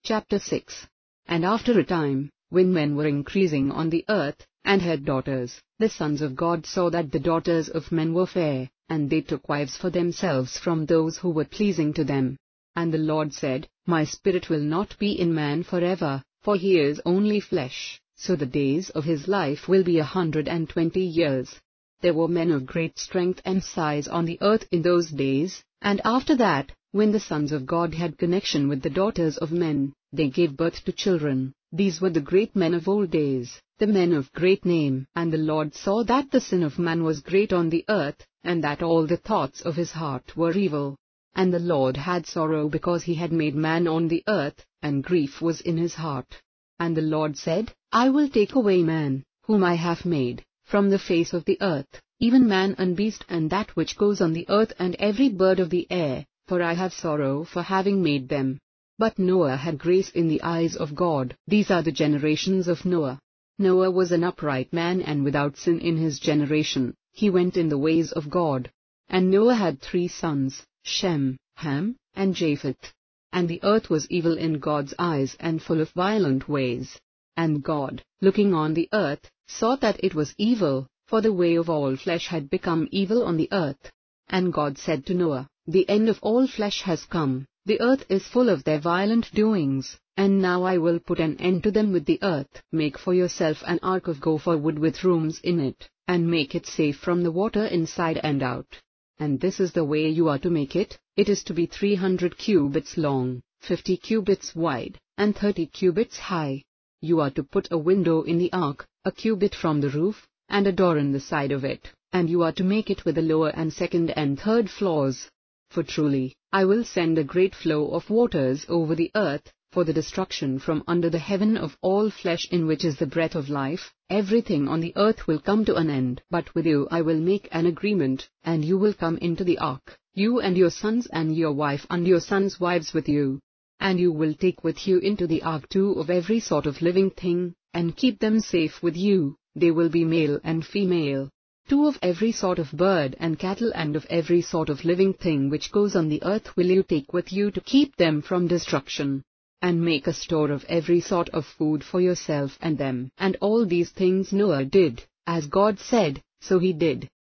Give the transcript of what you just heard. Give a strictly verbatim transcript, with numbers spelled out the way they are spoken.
Chapter six. And after a time, when men were increasing on the earth, and had daughters, the sons of God saw that the daughters of men were fair, and they took wives for themselves from those who were pleasing to them. And the Lord said, My spirit will not be in man forever, for he is only flesh, so the days of his life will be a hundred and twenty years. There were men of great strength and size on the earth in those days, and after that, when the sons of God had connection with the daughters of men, they gave birth to children. These were the great men of old days, the men of great name. And the Lord saw that the sin of man was great on the earth, and that all the thoughts of his heart were evil. And the Lord had sorrow because he had made man on the earth, and grief was in his heart. And the Lord said, I will take away man, whom I have made, from the face of the earth, even man and beast and that which goes on the earth and every bird of the air, for I have sorrow for having made them. But Noah had grace in the eyes of God. These are the generations of Noah. Noah was an upright man and without sin in his generation. He went in the ways of God. And Noah had three sons, Shem, Ham, and Japheth. And the earth was evil in God's eyes and full of violent ways. And God, looking on the earth, saw that it was evil, for the way of all flesh had become evil on the earth. And God said to Noah, The end of all flesh has come. The earth is full of their violent doings, and now I will put an end to them with the earth. Make for yourself an ark of gopher wood with rooms in it, and make it safe from the water inside and out. And this is the way you are to make it. It is to be three hundred cubits long, fifty cubits wide, and thirty cubits high. You are to put a window in the ark, a cubit from the roof, and a door in the side of it, and you are to make it with the lower and second and third floors. For truly, I will send a great flow of waters over the earth, for the destruction from under the heaven of all flesh in which is the breath of life. Everything on the earth will come to an end. But with you I will make an agreement, and you will come into the ark, you and your sons and your wife and your sons' wives with you. And you will take with you into the ark two of every sort of living thing, and keep them safe with you. They will be male and female. Two of every sort of bird and cattle and of every sort of living thing which goes on the earth will you take with you to keep them from destruction. And make a store of every sort of food for yourself and them. And all these things Noah did, as God said, so he did.